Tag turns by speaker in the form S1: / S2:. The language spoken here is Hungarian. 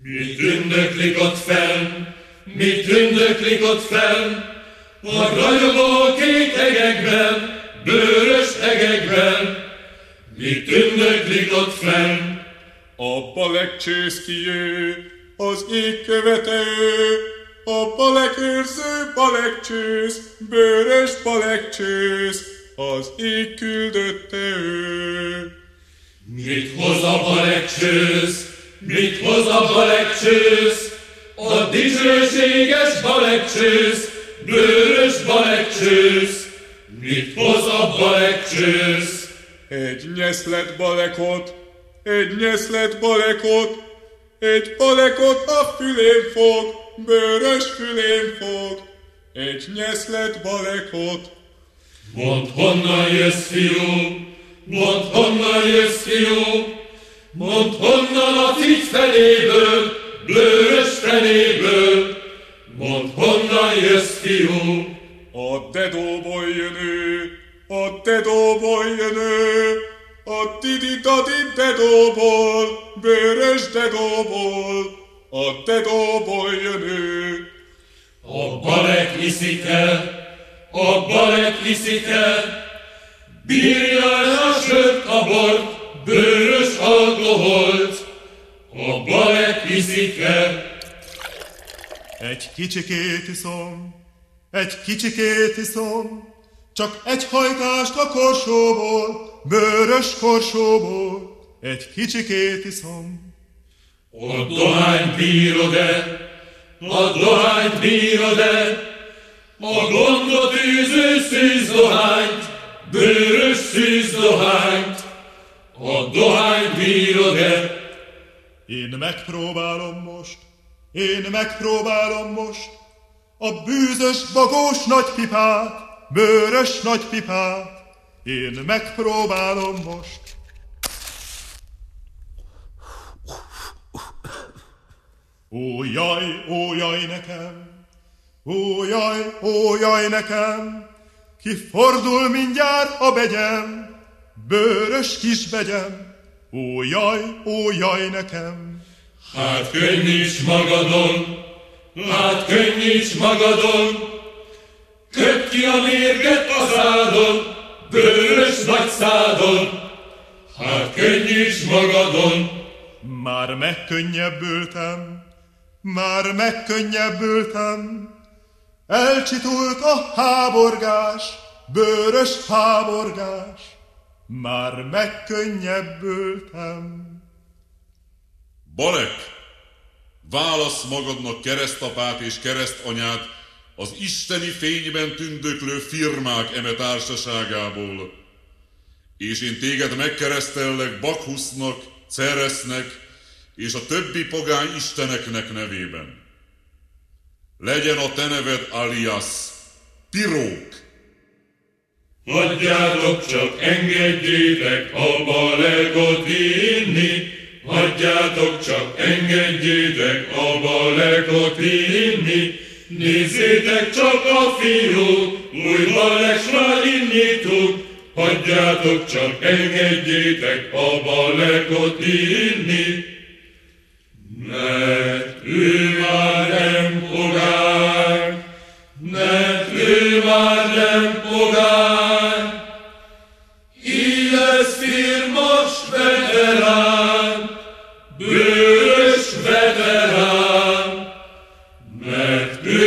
S1: Mi tündöklik ott fenn, mi tündöklik ott fenn, a ragyogó kék egekben, bőrös egekben, mi tündöklik ott fenn.
S2: A balekcsészkijé, az ég követő, a balekőrző balekcsész, bőrös balekcsész, az ég küldötte ő.
S1: Mit hoz a balekcsész, mit hoz a balekcsész, a dicsőséges balekcsész, bőrös balekcsész, mit hoz a balekcsész?
S2: Egy nyeszlet balekot, egy nyeszlet balekot, egy balekot a fülén fog, bőrös fülén fog, egy nyeszlet balekot.
S1: Mondd, honnan jössz, fiú, mondd, honnan jössz, fiú, mondd, honnan a figy feléből, bőrös fenéből, mondd, honnan jössz, fiú.
S2: A dedóból jön ő, a dedóból jön ő, a didi-dadi dedóból, bőrös dedóból, a dedóból jön ő.
S1: A balek iszik el, a balek iszik el, bírja a sört, a bort, bőrös alkoholt, a balek iszik el.
S3: Egy kicsikét iszom, egy kicsikét iszom, csak egy hajtást a korsóból, bőrös korsóból, egy kicsikét iszom.
S1: A dohányt bírod-e, a dohányt bírod-e, a gondot űző szűzdohányt, bőrös szűzdohányt, a dohányt bírod-e?
S3: Én megpróbálom most, én megpróbálom most, a bűzös bagós nagypipát, bőrös nagypipát, én megpróbálom most. Ó jaj nekem, ó jaj nekem, kifordul mindjárt a begyem, bőrös kis begyem, ó jaj nekem.
S1: Hát könnyíts magadon, hát könnyíts magadon, ködd ki a mérget a szádon, bőrös nagy szádon, hát könnyíts magadon.
S3: Már megkönnyebbültem, elcsitult a háborgás, bőrös háborgás, már megkönnyebbültem.
S4: Balek, válasz magadnak keresztapát és keresztanyát az isteni fényben tündöklő firmák eme társaságából, és én téged megkeresztellek Bakhusznak, Ceresznek és a többi pogány isteneknek nevében. Legyen a te neved alias Pirók.
S1: Hagyjátok csak, engedjétek a balekot inni, hagyjátok csak, engedjétek a balekot inni, nézzétek csak a fiút, új balek s már inni tud, hagyjátok csak, engedjétek a balekot inni, mert ő már nem pogány, mert ő már nem pogány, így lesz firmas veterán, bőrös veterán, mert ő